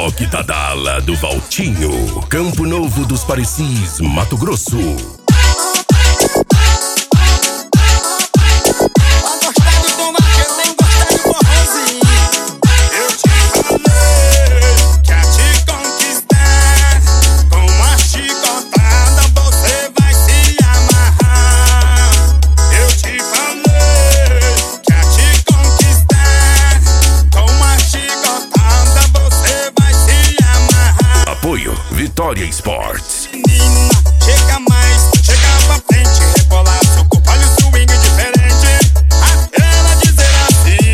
Toque da Dala do Valtinho, Campo Novo dos Parecis, Mato Grosso. Vitória Sports. Menina, chega mais, chega pra frente, rebolar seu corpo, olha o swing diferente. Ela dizer assim: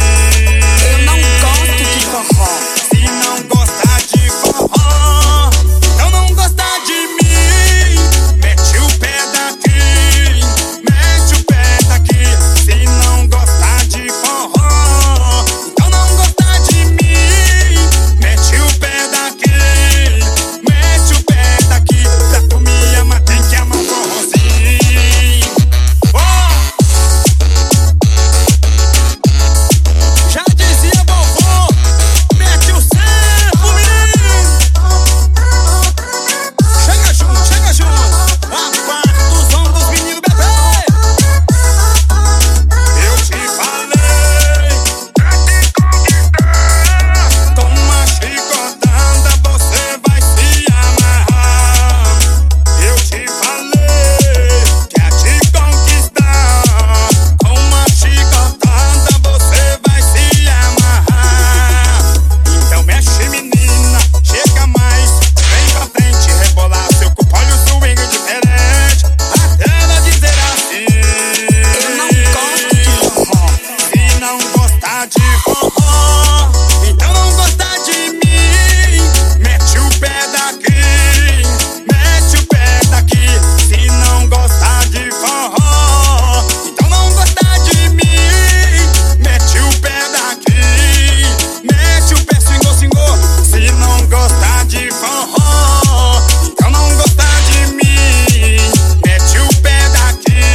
eu não gosto de forró. Se não gostar de forró, então não gostar de mim. Mete o pé daqui, mete o pé daqui. Se não gostar de forró, então não gostar de mim. Mete o pé daqui.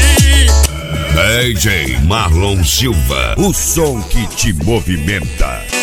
DJ Marlon Silva, o som que te movimenta.